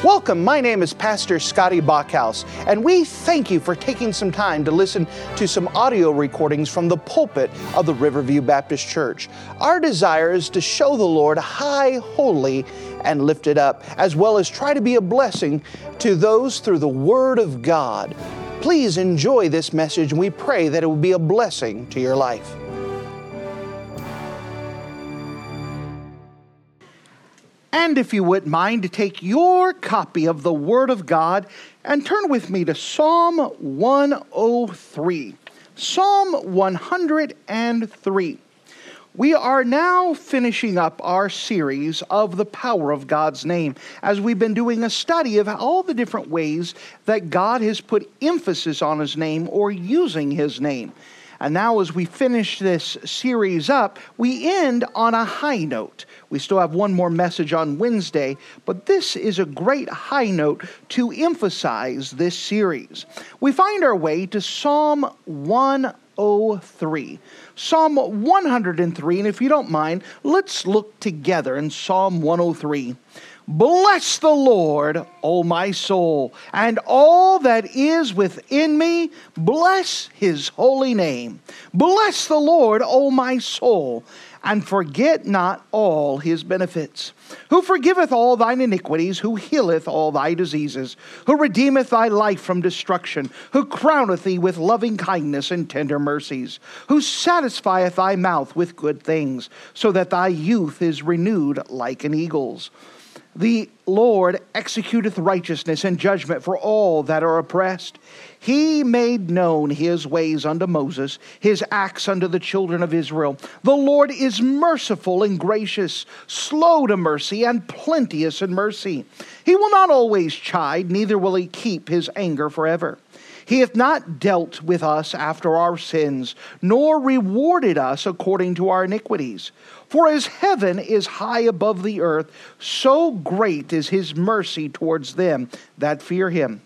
Welcome, my name is Pastor Scotty Bachhaus, and we thank you for taking some time to listen to some audio recordings from the pulpit of the Riverview Baptist Church. Our desire is to show the Lord high, holy, and lifted up, as well as try to be a blessing to those through the Word of God. Please enjoy this message, and we pray that it will be a blessing to your life. And if you wouldn't mind to take your copy of the Word of God and turn with me to Psalm 103. Psalm 103. We are now finishing up our series of the power of God's name, as we've been doing a study of all the different ways that God has put emphasis on His name or using His name. And now as we finish this series up, we end on a high note. We still have one more message on Wednesday, but this is a great high note to emphasize this series. We find our way to Psalm 103. Psalm 103, and if you don't mind, let's look together in Psalm 103. Bless the Lord, O my soul, and all that is within me, bless His holy name. Bless the Lord, O my soul, and forget not all His benefits. Who forgiveth all thine iniquities, who healeth all thy diseases, who redeemeth thy life from destruction, who crowneth thee with loving kindness and tender mercies, who satisfieth thy mouth with good things, so that thy youth is renewed like an eagle's. The Lord executeth righteousness and judgment for all that are oppressed. He made known His ways unto Moses, His acts unto the children of Israel. The Lord is merciful and gracious, slow to mercy, and plenteous in mercy. He will not always chide, neither will He keep His anger forever. He hath not dealt with us after our sins, nor rewarded us according to our iniquities. For as heaven is high above the earth, so great is His mercy towards them that fear Him.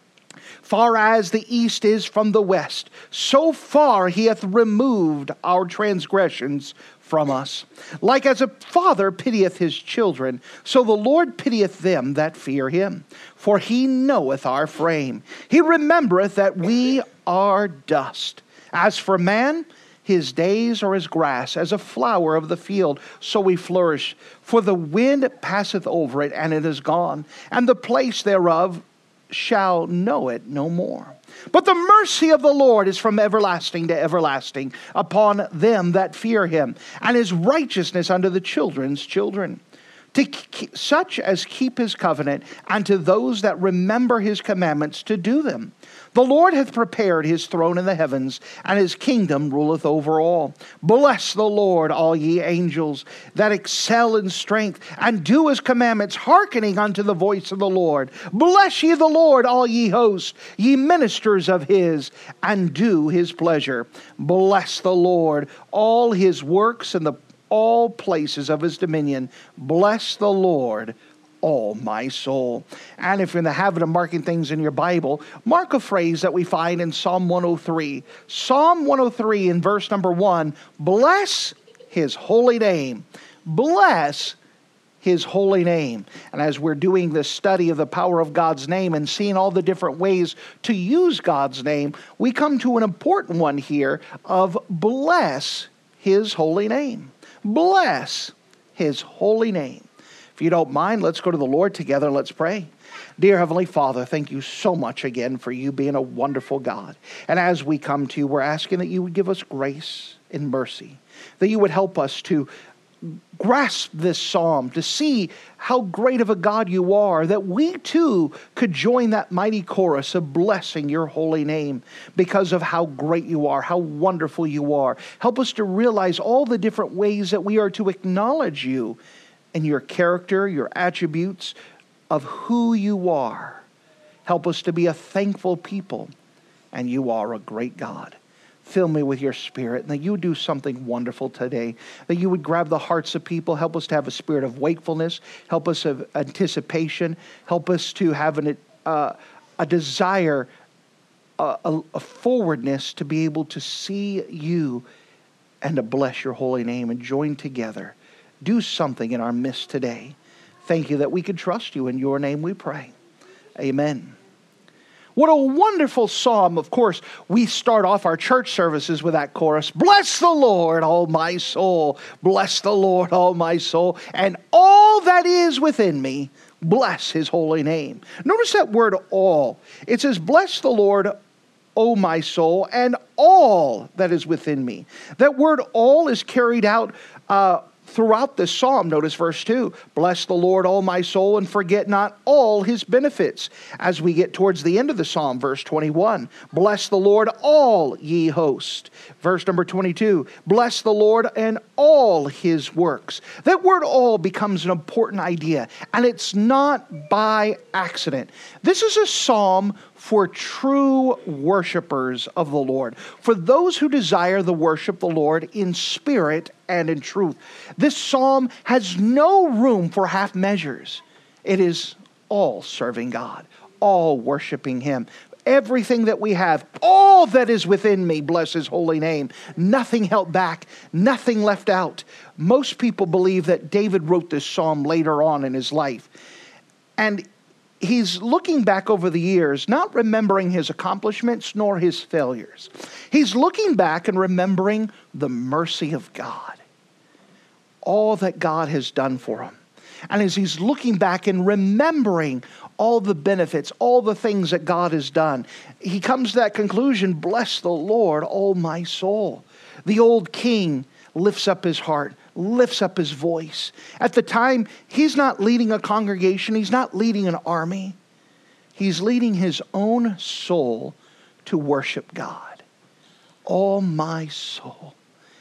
Far as the east is from the west, so far He hath removed our transgressions from us. Like as a father pitieth his children, so the Lord pitieth them that fear Him. For He knoweth our frame. He remembereth that we are dust. As for man, his days are as grass, as a flower of the field, so we flourish. For the wind passeth over it, and it is gone, and the place thereof shall know it no more. But the mercy of the Lord is from everlasting to everlasting upon them that fear Him, and His righteousness unto the children's children, to such as keep His covenant, and to those that remember His commandments to do them. The Lord hath prepared His throne in the heavens, and His kingdom ruleth over all. Bless the Lord, all ye angels, that excel in strength, and do His commandments, hearkening unto the voice of the Lord. Bless ye the Lord, all ye hosts, ye ministers of His, and do His pleasure. Bless the Lord, all His works, and all places of His dominion. Bless the Lord, all my soul. And if you're in the habit of marking things in your Bible, mark a phrase that we find in Psalm 103. Psalm 103 in verse number 1, bless His holy name. Bless His holy name. And as we're doing this study of the power of God's name and seeing all the different ways to use God's name, we come to an important one here of bless His holy name. Bless His holy name. If you don't mind, let's go to the Lord together and let's pray. Dear Heavenly Father, thank you so much again for you being a wonderful God. And as we come to you, we're asking that you would give us grace and mercy, that you would help us to grasp this psalm, to see how great of a God you are, that we too could join that mighty chorus of blessing your holy name because of how great you are, how wonderful you are. Help us to realize all the different ways that we are to acknowledge you and your character, your attributes of who you are. Help us to be a thankful people, and you are a great God. Fill me with your Spirit, and that you would do something wonderful today, that you would grab the hearts of people. Help us to have a spirit of wakefulness. Help us of anticipation. Help us to have a desire, a forwardness to be able to see you and to bless your holy name and join together. Do something in our midst today. Thank you that we could trust you. In your name we pray. Amen. What a wonderful psalm. Of course, we start off our church services with that chorus. Bless the Lord, all my soul. Bless the Lord, all my soul. And all that is within me, bless his holy name. Notice that word all. It says, bless the Lord, O my soul, and all that is within me. That word all is carried out throughout this psalm. Notice verse 2. Bless the Lord, all my soul, and forget not all his benefits. As we get towards the end of the psalm, verse 21. Bless the Lord, all ye hosts. Verse number 22. Bless the Lord and all his works. That word all becomes an important idea, and it's not by accident. This is a psalm for true worshipers of the Lord, for those who desire to worship the Lord in spirit and in truth. This psalm has no room for half measures. It is all serving God, all worshiping him. Everything that we have, all that is within me, bless his holy name. Nothing held back, nothing left out. Most people believe that David wrote this psalm later on in his life. And he's looking back over the years, not remembering his accomplishments nor his failures. He's looking back and remembering the mercy of God, all that God has done for him. And as he's looking back and remembering all the benefits, all the things that God has done, he comes to that conclusion, bless the Lord, all my soul. The old king lifts up his heart, lifts up his voice. At the time, he's not leading a congregation. He's not leading an army. He's leading his own soul to worship God. All my soul.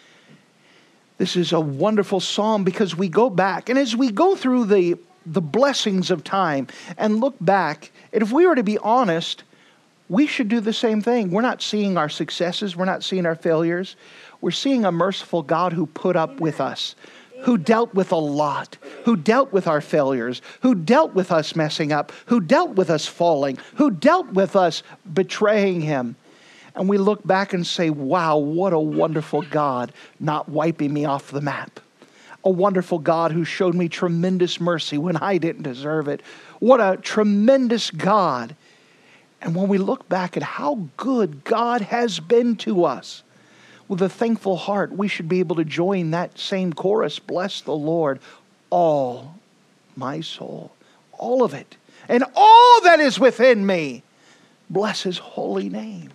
This is a wonderful psalm because we go back, and as we go through the blessings of time and look back, and if we were to be honest, we should do the same thing. We're not seeing our successes. We're not seeing our failures. We're seeing a merciful God who put up with us, who dealt with a lot, who dealt with our failures, who dealt with us messing up, who dealt with us falling, who dealt with us betraying him. And we look back and say, wow, what a wonderful God not wiping me off the map. A wonderful God who showed me tremendous mercy when I didn't deserve it. What a tremendous God. And when we look back at how good God has been to us, with a thankful heart, we should be able to join that same chorus. Bless the Lord, all my soul. All of it. And all that is within me. Bless his holy name.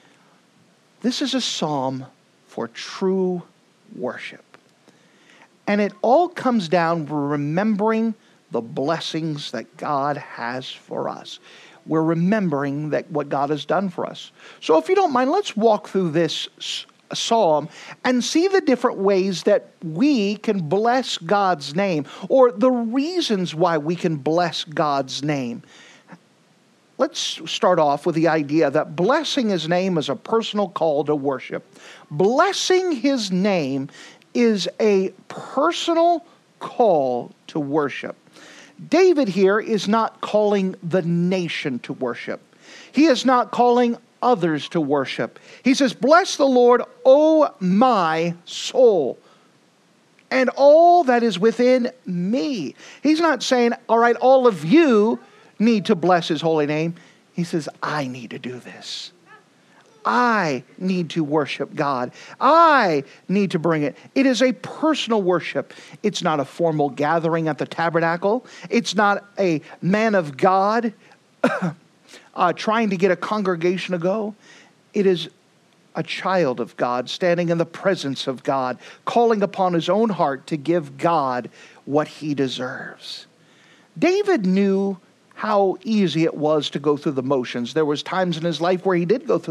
This is a psalm for true worship. And it all comes down to remembering the blessings that God has for us. We're remembering that what God has done for us. So if you don't mind, let's walk through this psalm and see the different ways that we can bless God's name, or the reasons why we can bless God's name. Let's start off with the idea that blessing his name is a personal call to worship. Blessing his name is a personal call to worship. David here is not calling the nation to worship. He is not calling others to worship. He says, bless the Lord, O my soul, and all that is within me. He's not saying, all right, all of you need to bless his holy name. He says, I need to do this. I need to worship God. I need to bring it. It is a personal worship. It's not a formal gathering at the tabernacle. It's not a man of God trying to get a congregation to go. It is a child of God standing in the presence of God, calling upon his own heart to give God what he deserves. David knew how easy it was to go through the motions. There was times in his life where he did go through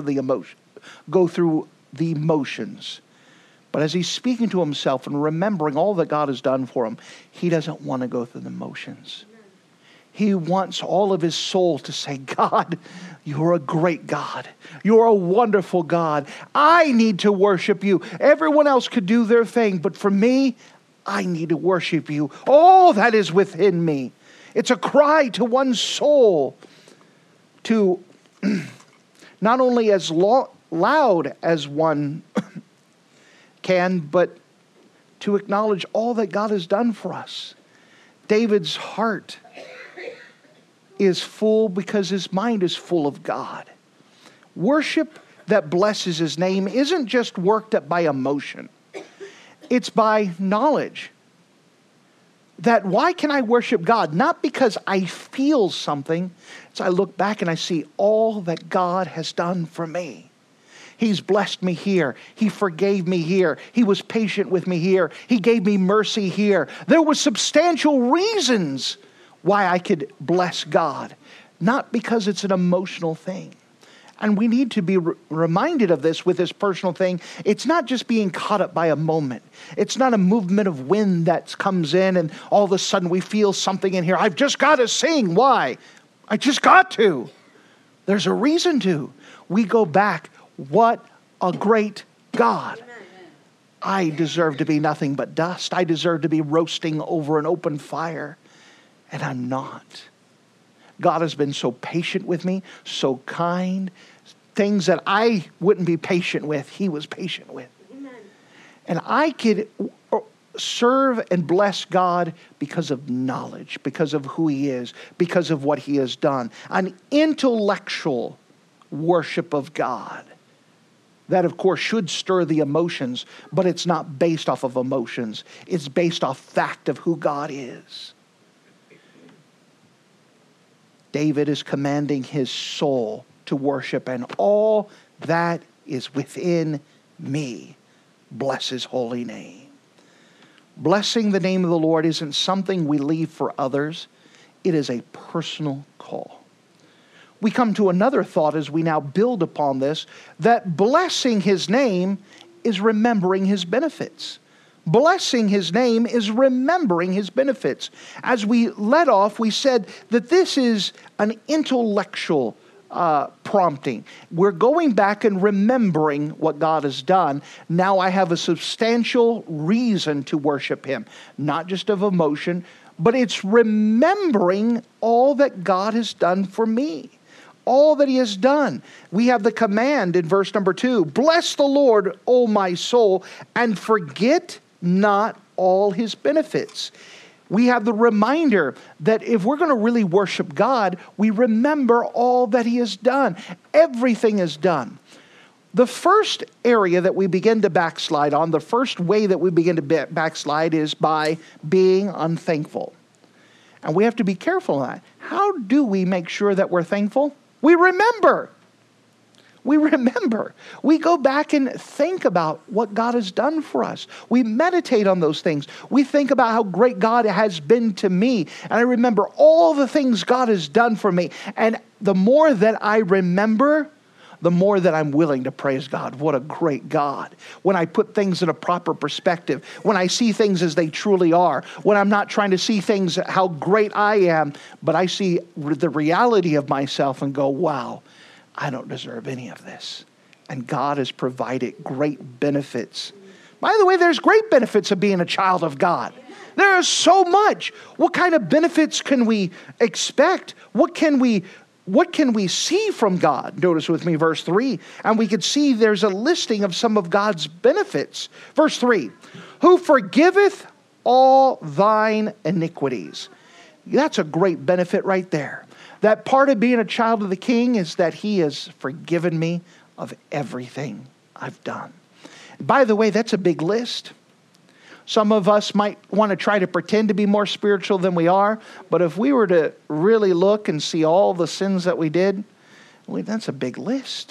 the motions. But as he's speaking to himself and remembering all that God has done for him, he doesn't want to go through the motions. He wants all of his soul to say, God, you're a great God. You're a wonderful God. I need to worship you. Everyone else could do their thing, but for me, I need to worship you. All that is within me. It's a cry to one's soul to not only as loud as one can, but to acknowledge all that God has done for us. David's heart is full because his mind is full of God. Worship that blesses his name isn't just worked up by emotion. It's by knowledge. That why can I worship God? Not because I feel something. It's I look back and I see all that God has done for me. He's blessed me here. He forgave me here. He was patient with me here. He gave me mercy here. There were substantial reasons why I could bless God. Not because it's an emotional thing. And we need to be reminded of this with this personal thing. It's not just being caught up by a moment. It's not a movement of wind that comes in and all of a sudden we feel something in here. I've just got to sing. Why? I just got to. There's a reason to. We go back. What a great God. I deserve to be nothing but dust. I deserve to be roasting over an open fire. And I'm not. God has been so patient with me, so kind. Things that I wouldn't be patient with, He was patient with. Amen. And I could serve and bless God because of knowledge, because of who He is, because of what He has done. An intellectual worship of God. That, of course, should stir the emotions, but it's not based off of emotions. It's based off fact of who God is. David is commanding his soul to worship, and all that is within me, bless His holy name. Blessing the name of the Lord isn't something we leave for others. It is a personal call. We come to another thought as we now build upon this, that blessing His name is remembering His benefits. Blessing His name is remembering His benefits. As we led off, we said that this is an intellectual prompting. We're going back and remembering what God has done. Now I have a substantial reason to worship Him. Not just of emotion, but it's remembering all that God has done for me. All that He has done. We have the command in verse number 2. Bless the Lord, O my soul, and forget not all His benefits. We have the reminder that if we're going to really worship God, we remember all that He has done. Everything is done. The first area that we begin to backslide on, the first way that we begin to backslide is by being unthankful. And we have to be careful of that. How do we make sure that we're thankful? We remember. We remember. We go back and think about what God has done for us. We meditate on those things. We think about how great God has been to me. And I remember all the things God has done for me. And the more that I remember, the more that I'm willing to praise God. What a great God. When I put things in a proper perspective, when I see things as they truly are, when I'm not trying to see things how great I am, but I see the reality of myself and go, wow, I don't deserve any of this. And God has provided great benefits. By the way, there's great benefits of being a child of God. There is so much. What kind of benefits can we expect? What can we see from God? Notice with me verse 3. And we could see there's a listing of some of God's benefits. Verse 3. Who forgiveth all thine iniquities. That's a great benefit right there. That part of being a child of the King is that He has forgiven me of everything I've done. By the way, that's a big list. Some of us might want to try to pretend to be more spiritual than we are, but if we were to really look and see all the sins that we did, well, that's a big list.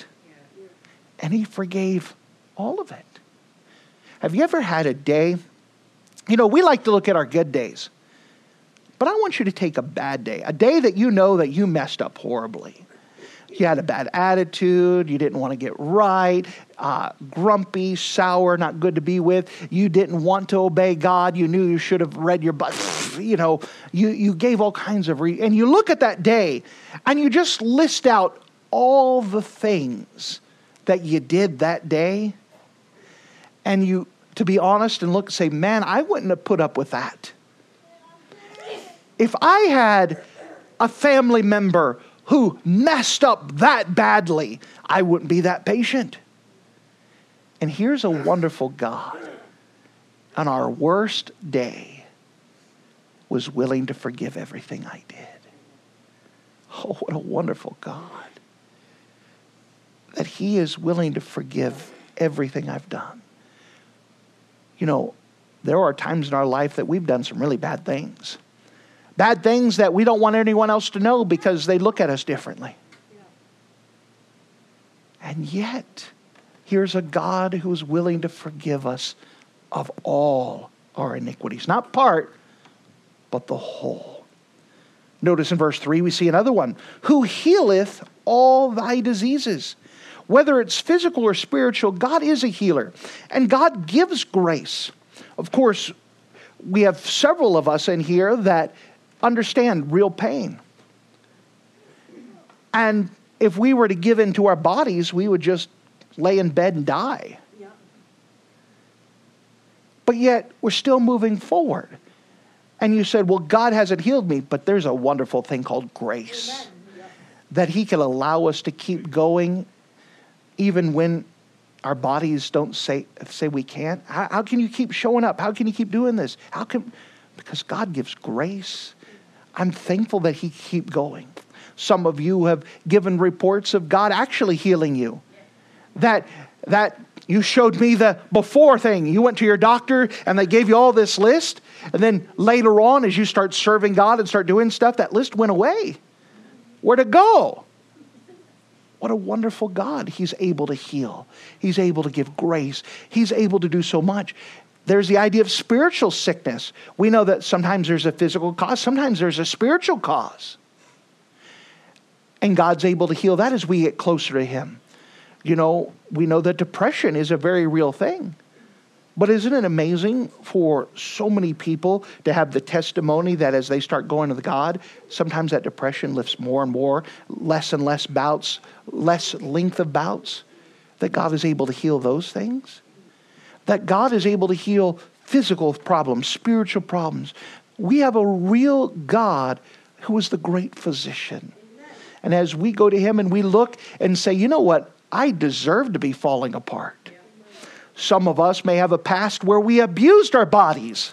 And He forgave all of it. Have you ever had a day? You know, we like to look at our good days. But I want you to take a bad day, a day that you know that you messed up horribly. You had a bad attitude, you didn't want to get right, grumpy, sour, not good to be with. You didn't want to obey God. You knew you should have read your Bible. You know, you gave all kinds of and you look at that day and you just list out all the things that you did that day. And you, to be honest and look and say, man, I wouldn't have put up with that. If I had a family member who messed up that badly, I wouldn't be that patient. And here's a wonderful God. On our worst day, was willing to forgive everything I did. Oh, what a wonderful God. That he is willing to forgive everything I've done. You know, there are times in our life that we've done some really bad things. Bad things that we don't want anyone else to know because they look at us differently. And yet, here's a God who is willing to forgive us of all our iniquities. Not part, but the whole. Notice in verse 3, we see another one. Who healeth all thy diseases. Whether it's physical or spiritual, God is a healer. And God gives grace. Of course, we have several of us in here that understand real pain. And if we were to give in to our bodies, we would just lay in bed and die. Yeah. But yet, we're still moving forward. And you said, well, God hasn't healed me, but there's a wonderful thing called grace. Yeah. That he can allow us to keep going even when our bodies don't say we can't. How can you keep showing up? How can you keep doing this? Because God gives grace. I'm thankful that he keep going. Some of you have given reports of God actually healing you. That you showed me the before thing. You went to your doctor and they gave you all this list. And then later on, as you start serving God and start doing stuff, that list went away. Where'd it go? What a wonderful God. He's able to heal. He's able to give grace. He's able to do so much. There's the idea of spiritual sickness. We know that sometimes there's a physical cause. Sometimes there's a spiritual cause. And God's able to heal that as we get closer to him. You know, we know that depression is a very real thing. But isn't it amazing for so many people to have the testimony that as they start going to God, sometimes that depression lifts more and more, less and less bouts, less length of bouts, that God is able to heal those things? That God is able to heal physical problems, spiritual problems. We have a real God who is the great physician. And as we go to him and we look and say, you know what? I deserve to be falling apart. Some of us may have a past where we abused our bodies.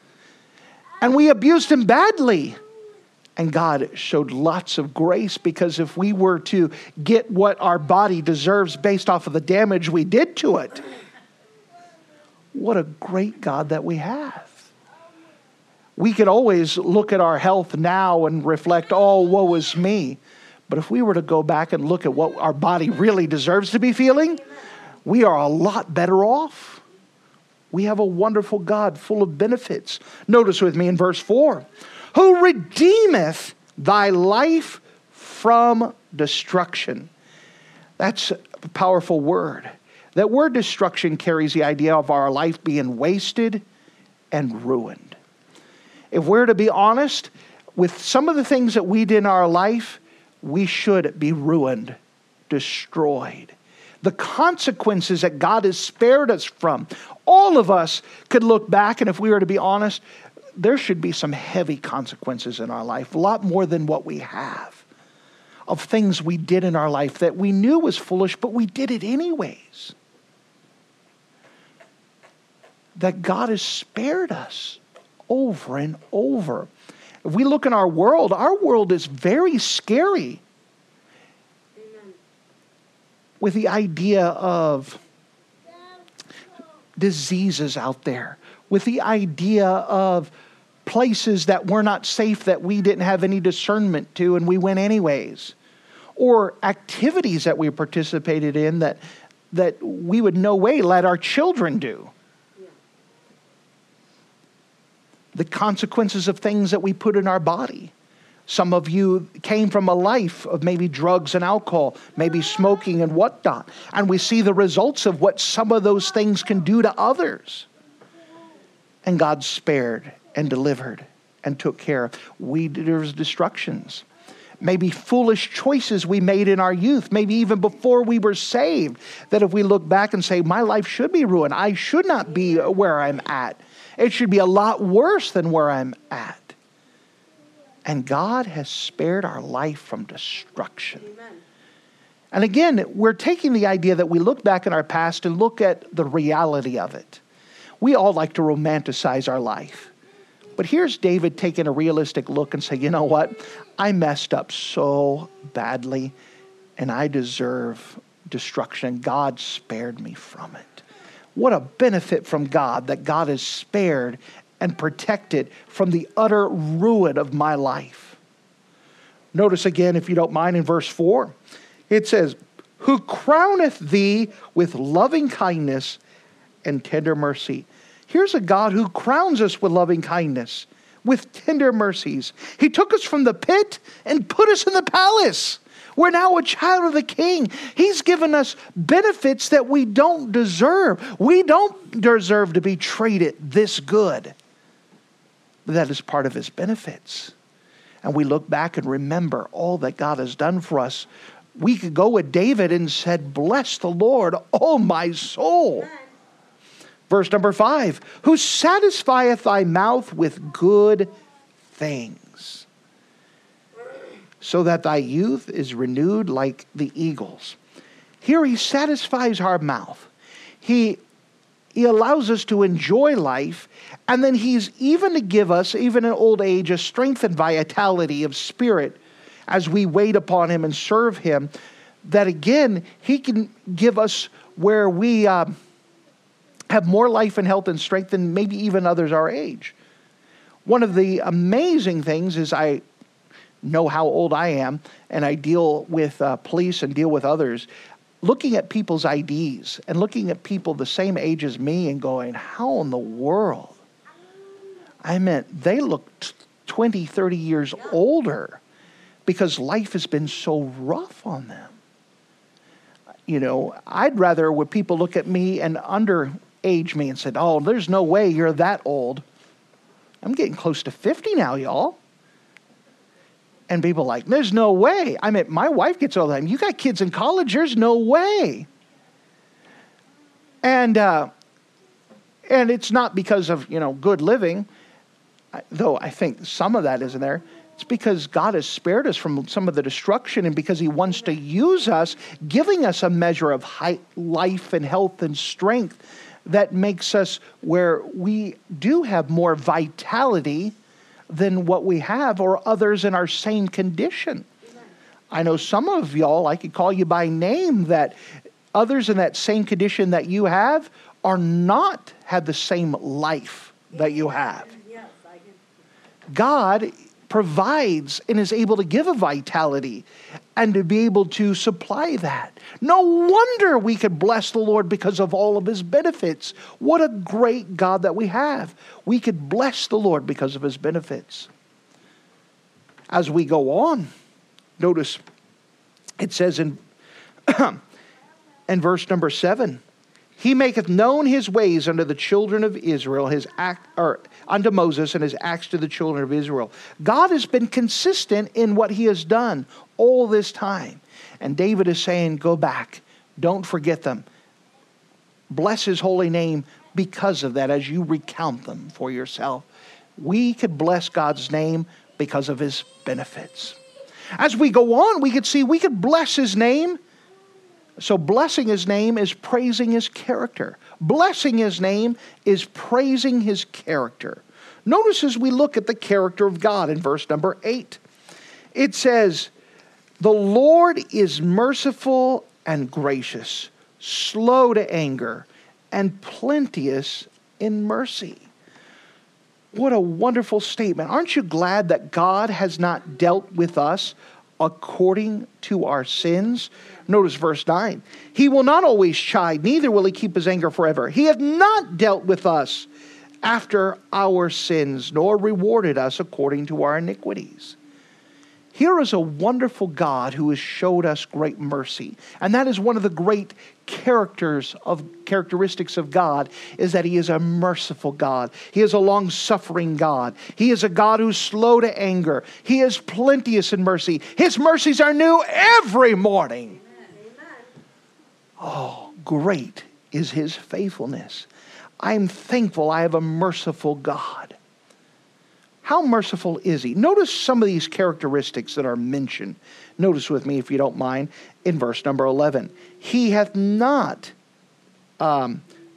And we abused him badly. And God showed lots of grace, because if we were to get what our body deserves based off of the damage we did to it, what a great God that we have. We could always look at our health now and reflect, oh, woe is me. But if we were to go back and look at what our body really deserves to be feeling, we are a lot better off. We have a wonderful God full of benefits. Notice with me in verse 4. Who redeemeth thy life from destruction. That's a powerful word. That word destruction carries the idea of our life being wasted and ruined. If we're to be honest, with some of the things that we did in our life, we should be ruined, destroyed. The consequences that God has spared us from. All of us could look back, and if we were to be honest, there should be some heavy consequences in our life, a lot more than what we have, of things we did in our life that we knew was foolish, but we did it anyways. That God has spared us over and over. If we look in our world is very scary. Amen. With the idea of diseases out there, with the idea of places that were not safe that we didn't have any discernment to and we went anyways, or activities that we participated in that we would no way let our children do. The consequences of things that we put in our body. Some of you came from a life of maybe drugs and alcohol, maybe smoking and whatnot. And we see the results of what some of those things can do to others. And God spared and delivered and took care of. There's destructions. Maybe foolish choices we made in our youth, maybe even before we were saved, that if we look back and say, my life should be ruined. I should not be where I'm at. It should be a lot worse than where I'm at. And God has spared our life from destruction. Amen. And again, we're taking the idea that we look back in our past and look at the reality of it. We all like to romanticize our life. But here's David taking a realistic look and saying, you know what? I messed up so badly and I deserve destruction. God spared me from it. What a benefit from God that God has spared and protected from the utter ruin of my life. Notice again, if you don't mind, in verse 4, it says, who crowneth thee with loving kindness and tender mercy. Here's a God who crowns us with loving kindness, with tender mercies. He took us from the pit and put us in the palace. We're now a child of the King. He's given us benefits that we don't deserve. We don't deserve to be treated this good. But that is part of his benefits. And we look back and remember all that God has done for us. We could go with David and said, bless the Lord, oh my soul. Verse number 5, who satisfieth thy mouth with good things, so that thy youth is renewed like the eagles. Here he satisfies our mouth. He allows us to enjoy life, and then he's even to give us, even in old age, a strength and vitality of spirit as we wait upon him and serve him, that again, he can give us where we have more life and health and strength than maybe even others our age. One of the amazing things is I know how old I am, and I deal with police and deal with others, looking at people's IDs and looking at people the same age as me and going, how in the world? I meant they look 20, 30 years older because life has been so rough on them. You know, I'd rather when people look at me and underage me and said, oh, there's no way you're that old. I'm getting close to 50 now, y'all. And people are like, there's no way. I mean, my wife gets all the time. You got kids in college, there's no way. And it's not because of, good living, though I think some of that is in there. It's because God has spared us from some of the destruction, and because he wants to use us, giving us a measure of life and health and strength that makes us where we do have more vitality than what we have or others in our same condition. I know some of y'all, I could call you by name, that others in that same condition that you have are not have the same life that you have. God provides and is able to give a vitality and to be able to supply that. No wonder we could bless the Lord because of all of his benefits. What a great God that we have. We could bless the Lord because of his benefits. As we go on, notice it says in verse number 7, he maketh known his ways unto the children of Israel, unto Moses, and his acts to the children of Israel. God has been consistent in what he has done all this time. And David is saying, go back. Don't forget them. Bless his holy name because of that as you recount them for yourself. We could bless God's name because of his benefits. As we go on, we could see we could bless his name. So blessing his name is praising his character. Blessing his name is praising his character. Notice as we look at the character of God in verse number 8, it says, the Lord is merciful and gracious, slow to anger, and plenteous in mercy. What a wonderful statement. Aren't you glad that God has not dealt with us according to our sins? Notice verse 9. He will not always chide, neither will he keep his anger forever. He hath not dealt with us after our sins, nor rewarded us according to our iniquities. Here is a wonderful God who has showed us great mercy. And that is one of the great characteristics of God, is that he is a merciful God. He is a long-suffering God. He is a God who's slow to anger. He is plenteous in mercy. His mercies are new every morning. Amen. Oh, great is his faithfulness. I'm thankful I have a merciful God. How merciful is he? Notice some of these characteristics that are mentioned. Notice with me, if you don't mind, in verse number 11. He hath not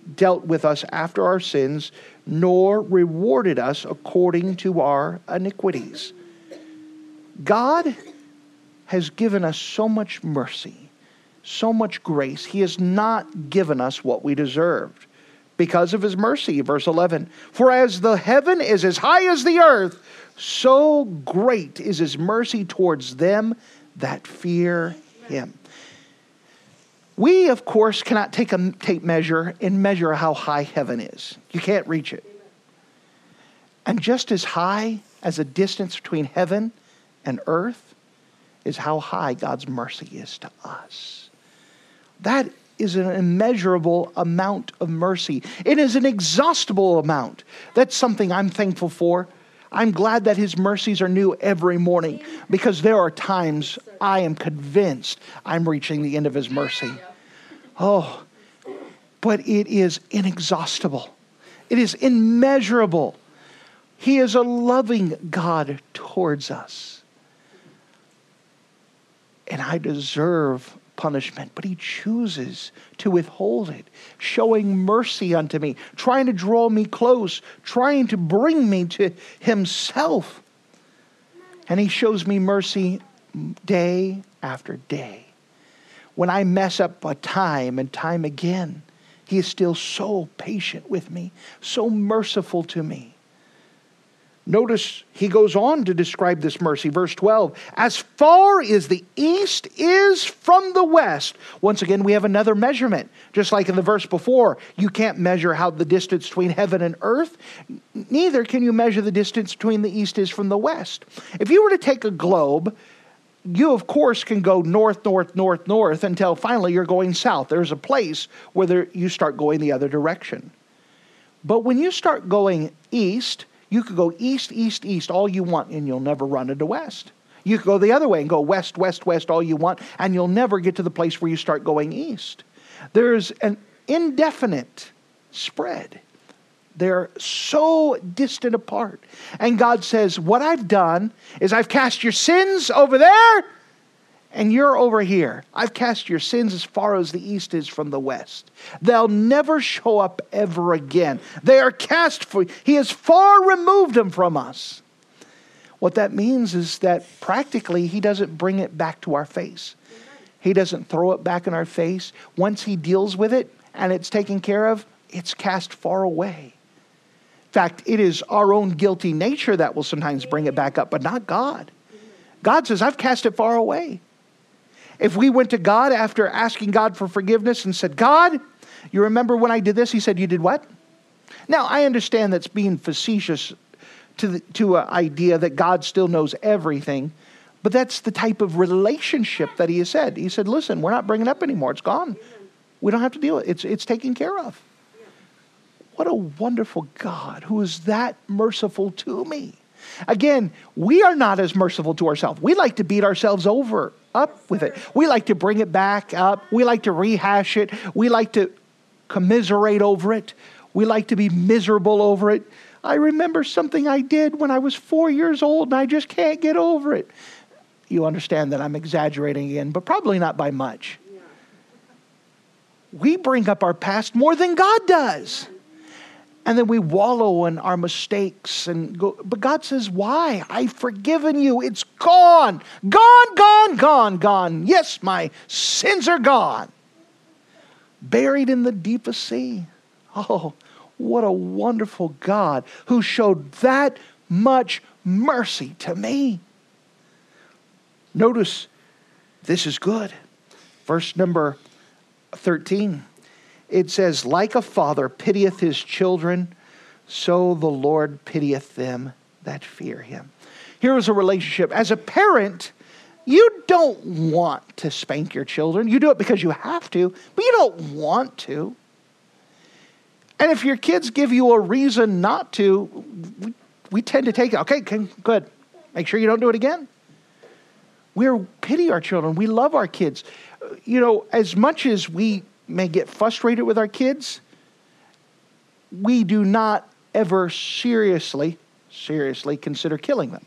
dealt with us after our sins, nor rewarded us according to our iniquities. God has given us so much mercy, so much grace. He has not given us what we deserved because of his mercy. Verse 11, for as the heaven is as high as the earth, so great is his mercy towards them that fear him. We, of course, cannot take measure how high heaven is. You can't reach it. And just as high as the distance between heaven and earth is how high God's mercy is to us. That is an immeasurable amount of mercy. It is an inexhaustible amount. That's something I'm thankful for. I'm glad that his mercies are new every morning, because there are times I am convinced I'm reaching the end of his mercy. Oh, but it is inexhaustible. It is immeasurable. He is a loving God towards us. And I deserve punishment, but he chooses to withhold it, showing mercy unto me, trying to draw me close, trying to bring me to himself. And he shows me mercy day after day. When I mess up time and time again, he is still so patient with me, so merciful to me. Notice he goes on to describe this mercy. Verse 12, as far as the east is from the west. Once again, we have another measurement. Just like in the verse before, you can't measure how the distance between heaven and earth. Neither can you measure the distance between the east is from the west. If you were to take a globe, you of course can go north, north, north, north until finally you're going south. There's a place where you start going the other direction. But when you start going east, you could go east, east, east all you want, and you'll never run into west. You could go the other way and go west, west, west all you want, and you'll never get to the place where you start going east. There's an indefinite spread. They're so distant apart. And God says, what I've done is I've cast your sins over there, and you're over here. I've cast your sins as far as the east is from the west. They'll never show up ever again. They are cast for, he has far removed them from us. What that means is that practically he doesn't bring it back to our face. He doesn't throw it back in our face. Once he deals with it and it's taken care of, it's cast far away. In fact, it is our own guilty nature that will sometimes bring it back up, but not God. God says, I've cast it far away. If we went to God after asking God for forgiveness and said, God, you remember when I did this? He said, you did what? Now, I understand that's being facetious to an idea that God still knows everything, but that's the type of relationship that he has said. He said, listen, we're not bringing it up anymore. It's gone. We don't have to deal with it. It's taken care of. What a wonderful God who is that merciful to me. Again, we are not as merciful to ourselves. We like to beat ourselves up with it. We like to bring it back up. We like to rehash it. We like to commiserate over it. We like to be miserable over it. I remember something I did when I was 4 years old and I just can't get over it. You understand that I'm exaggerating again, but probably not by much. We bring up our past more than God does. And then we wallow in our mistakes and go, but God says, why? I've forgiven you. It's gone. Gone, gone, gone, gone. Yes, my sins are gone. Buried in the deepest sea. Oh, what a wonderful God who showed that much mercy to me. Notice, this is good. Verse number 13. It says, like a father pitieth his children, so the Lord pitieth them that fear him. Here is a relationship. As a parent, you don't want to spank your children. You do it because you have to, but you don't want to. And if your kids give you a reason not to, we tend to take it. Okay, good. Make sure you don't do it again. We pity our children. We love our kids. You know, as much as we may get frustrated with our kids, we do not ever seriously consider killing them.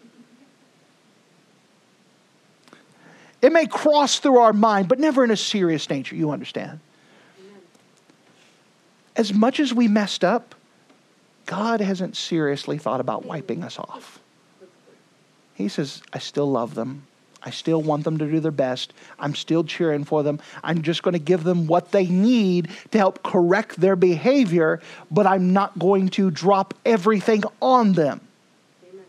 It may cross through our mind, but never in a serious nature, you understand. as much as we messed up, God hasn't seriously thought about wiping us off. He says, I still love them. I still want them to do their best. I'm still cheering for them. I'm just going to give them what they need to help correct their behavior, but I'm not going to drop everything on them. Amen.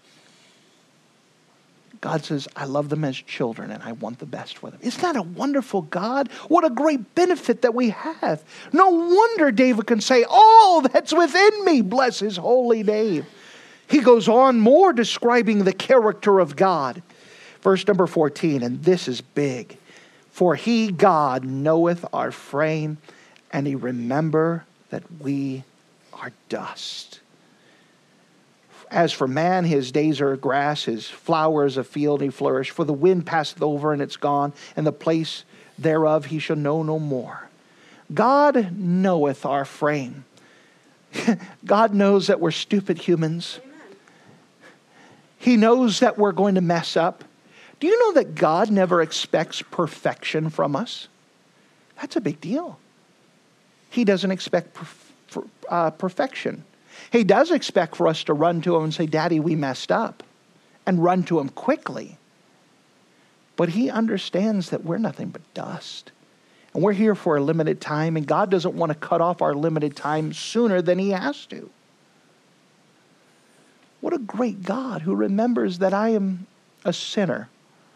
God says, I love them as children and I want the best for them. Isn't that a wonderful God? What a great benefit that we have. No wonder David can say, all that's within me, bless his holy name. He goes on more describing the character of God. Verse number 14, and this is big. For he, God, knoweth our frame, and he remember that we are dust. As for man, his days are grass, his flowers a field he flourish. For the wind passeth over, and it's gone, and the place thereof he shall know no more. God knoweth our frame. God knows that we're stupid humans. He knows that we're going to mess up. Do you know that God never expects perfection from us? That's a big deal. He doesn't expect perfection. He does expect for us to run to him and say, Daddy, we messed up, and run to him quickly. But he understands that we're nothing but dust. And we're here for a limited time, and God doesn't want to cut off our limited time sooner than he has to. What a great God who remembers that I am a sinner.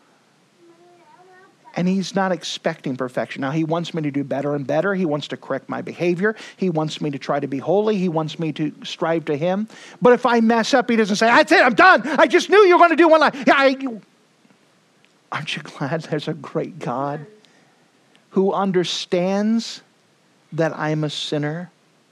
And he's not expecting perfection. Now, he wants me to do better and better. He wants to correct my behavior. He wants me to try to be holy. He wants me to strive to him. But if I mess up, he doesn't say, that's it, I'm done. I just knew you were going to do one line. Aren't you glad there's a great God who understands that I'm a sinner?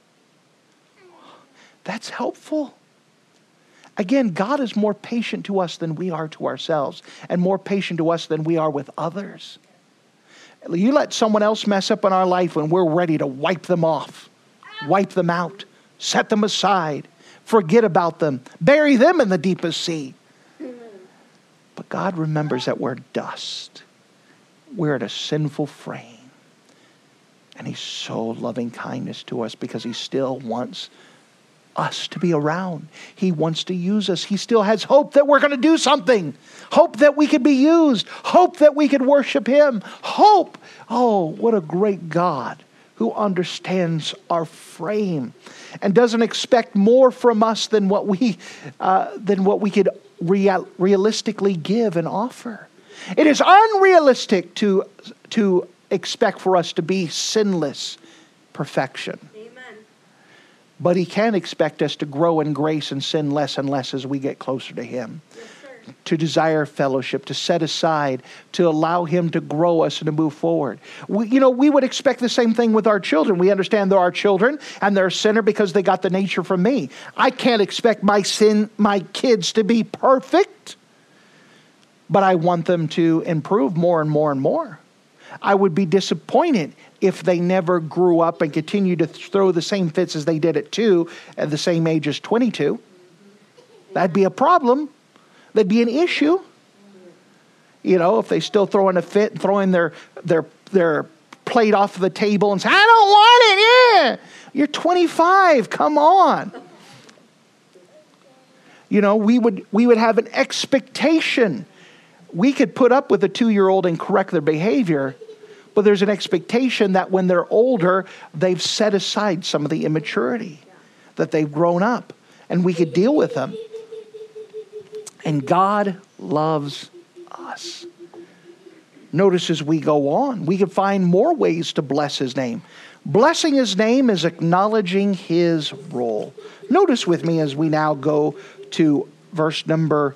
That's helpful. Again, God is more patient to us than we are to ourselves, and more patient to us than we are with others. You let someone else mess up in our life when we're ready to wipe them off, wipe them out, set them aside, forget about them, bury them in the deepest sea. But God remembers that we're dust. We're in a sinful frame. And he's so loving kindness to us because he still wants us to be around. He wants to use us. He still has hope that we're going to do something. Hope that we could be used. Hope that we could worship him. Hope. Oh, what a great God who understands our frame and doesn't expect more from us than what we could realistically give and offer. It is unrealistic to expect for us to be sinless perfection. But he can expect us to grow in grace and sin less and less as we get closer to him. Yes, sir. To desire fellowship, to set aside, to allow him to grow us and to move forward. We would expect the same thing with our children. We understand they're our children and they're a sinner because they got the nature from me. I can't expect my kids to be perfect, but I want them to improve more and more and more. I would be disappointed if they never grew up and continued to throw the same fits as they did at 2 at the same age as 22. That'd be a problem. That'd be an issue. If they still throwing a fit and throwing their plate off the table and say, I don't want it. Yeah. You're 25. Come on. We would have an expectation. We could put up with a 2-year-old and correct their behavior, but there's an expectation that when they're older, they've set aside some of the immaturity, that they've grown up, and we could deal with them. And God loves us. Notice as we go on, we can find more ways to bless his name. Blessing his name is acknowledging his role. Notice with me as we now go to verse number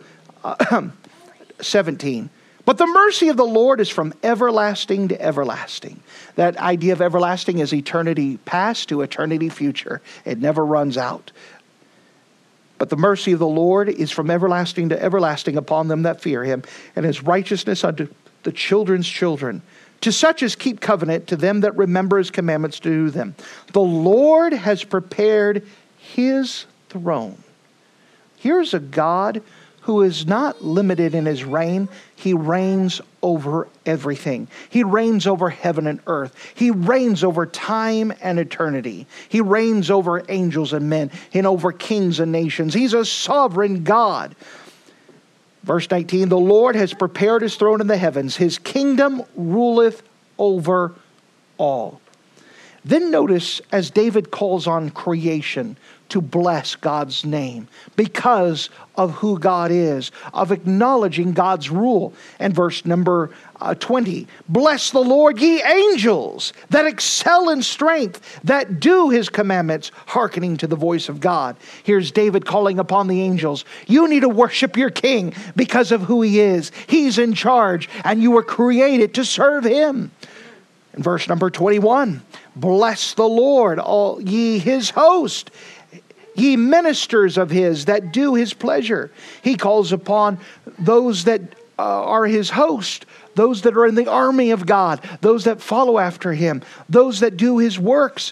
17. But the mercy of the Lord is from everlasting to everlasting. That idea of everlasting is eternity past to eternity future. It never runs out. But the mercy of the Lord is from everlasting to everlasting upon them that fear him, and his righteousness unto the children's children, to such as keep covenant, to them that remember his commandments to do them. The Lord has prepared his throne. Here's a God who is not limited in his reign. He reigns over everything. He reigns over heaven and earth. He reigns over time and eternity. He reigns over angels and men and over kings and nations. He's a sovereign God. Verse 19, the Lord has prepared his throne in the heavens. His kingdom ruleth over all. Then notice as David calls on creation to bless God's name because of who God is, of acknowledging God's rule. And verse number 20, bless the Lord, ye angels that excel in strength, that do his commandments, hearkening to the voice of God. Here's David calling upon the angels. You need to worship your king because of who he is. He's in charge, and you were created to serve him. In verse number 21, bless the Lord, all ye his host, ye ministers of his that do his pleasure. He calls upon those that are his host, those that are in the army of God, those that follow after him, those that do his works.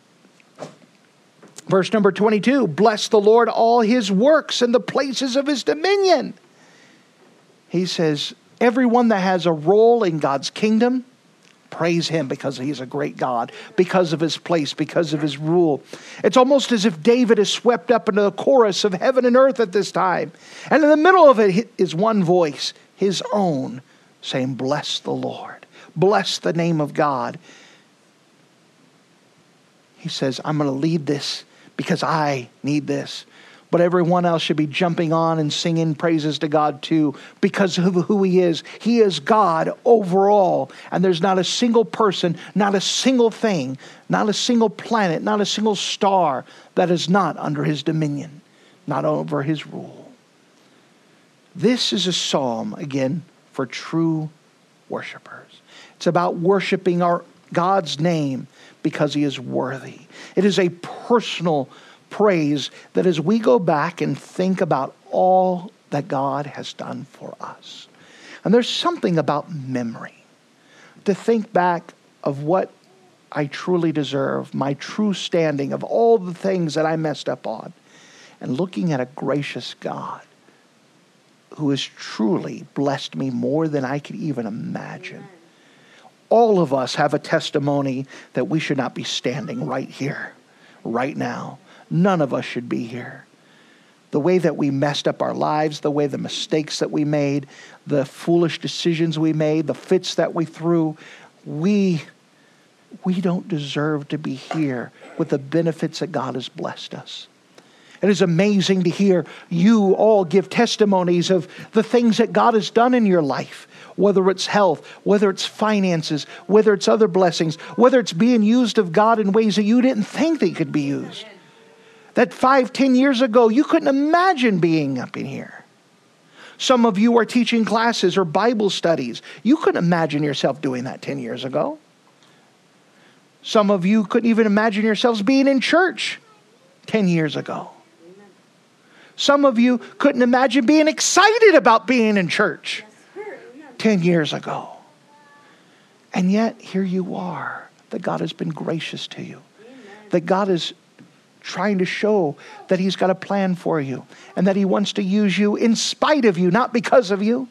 Verse number 22, bless the Lord, all his works and the places of his dominion. He says, everyone that has a role in God's kingdom, praise him because he's a great God, because of his place, because of his rule. It's almost as if David is swept up into the chorus of heaven and earth at this time. And in the middle of it is one voice, his own, saying, bless the Lord. Bless the name of God. He says, I'm going to lead this because I need this. But everyone else should be jumping on and singing praises to God too because of who he is. He is God overall. And there's not a single person, not a single thing, not a single planet, not a single star that is not under his dominion, not over his rule. This is a psalm, again, for true worshipers. It's about worshiping our God's name because he is worthy. It is a personal praise that as we go back and think about all that God has done for us. And there's something about memory. To think back of what I truly deserve, my true standing, of all the things that I messed up on, and looking at a gracious God who has truly blessed me more than I could even imagine. All of us have a testimony that we should not be standing right here, right now. None of us should be here. The way that we messed up our lives, the way the mistakes that we made, the foolish decisions we made, the fits that we threw, we don't deserve to be here with the benefits that God has blessed us. It is amazing to hear you all give testimonies of the things that God has done in your life, whether it's health, whether it's finances, whether it's other blessings, whether it's being used of God in ways that you didn't think they could be used. That 5-10 years ago, you couldn't imagine being up in here. Some of you are teaching classes or Bible studies. You couldn't imagine yourself doing that 10 years ago. Some of you couldn't even imagine yourselves being in church 10 years ago. Some of you couldn't imagine being excited about being in church 10 years ago. And yet, here you are, that God has been gracious to you. That God is trying to show that he's got a plan for you and that he wants to use you in spite of you, not because of you.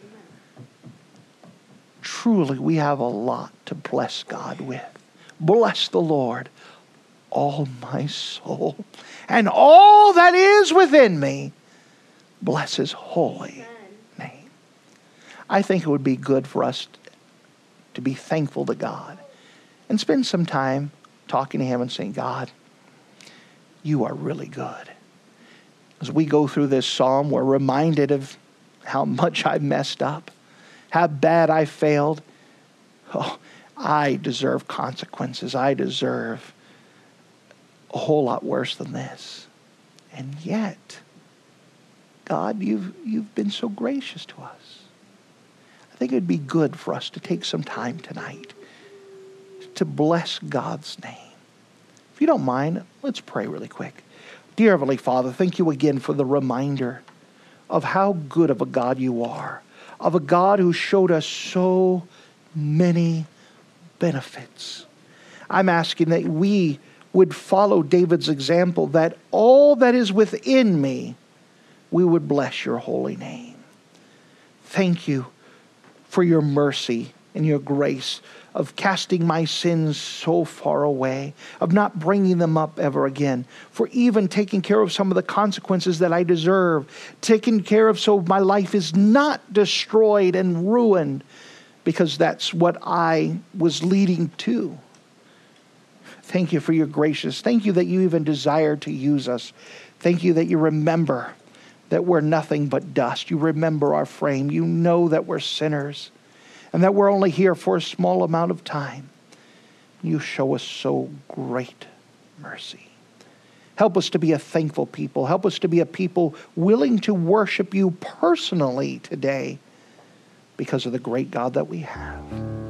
Truly, we have a lot to bless God with. Bless the Lord, all my soul, and all that is within me. Bless his holy name. I think it would be good for us to be thankful to God and spend some time talking to him and saying, God, you are really good. As we go through this psalm, we're reminded of how much I messed up, how bad I failed. Oh, I deserve consequences. I deserve a whole lot worse than this. And yet, God, you've been so gracious to us. I think it'd be good for us to take some time tonight to bless God's name. If you don't mind, let's pray really quick. Dear Heavenly Father, thank you again for the reminder of how good of a God you are, of a God who showed us so many benefits. I'm asking that we would follow David's example, that all that is within me we would bless your holy name. Thank you for your mercy and your grace of casting my sins so far away, of not bringing them up ever again, for even taking care of some of the consequences that I deserve, taking care of so my life is not destroyed and ruined, because that's what I was leading to. Thank you for your gracious. Thank you that you even desire to use us. Thank you that you remember that we're nothing but dust. You remember our frame. You know that we're sinners and that we're only here for a small amount of time. You show us so great mercy. Help us to be a thankful people. Help us to be a people willing to worship you personally today because of the great God that we have.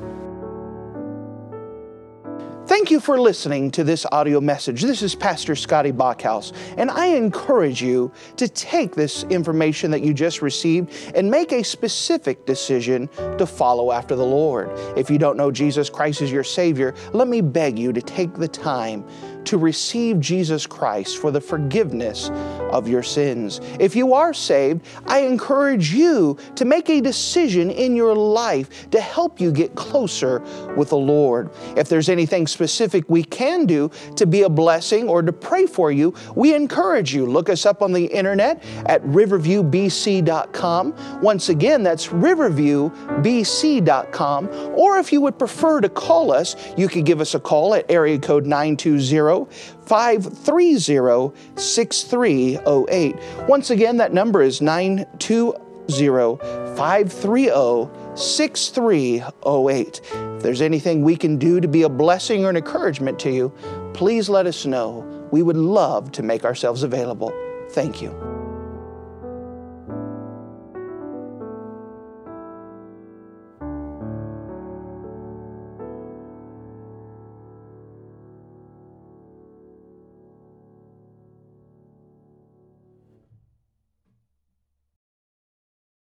Thank you for listening to this audio message. This is Pastor Scotty Bachhaus, and I encourage you to take this information that you just received and make a specific decision to follow after the Lord. If you don't know Jesus Christ as your Savior, let me beg you to take the time to receive Jesus Christ for the forgiveness of your sins. If you are saved, I encourage you to make a decision in your life to help you get closer with the Lord. If there's anything specific we can do to be a blessing or to pray for you, we encourage you. Look us up on the internet at riverviewbc.com. Once again, that's riverviewbc.com. Or if you would prefer to call us, you can give us a call at area code 920-530-6308. Once again, that number is 920-530-6308. If there's anything we can do to be a blessing or an encouragement to you, please let us know. We would love to make ourselves available. Thank you.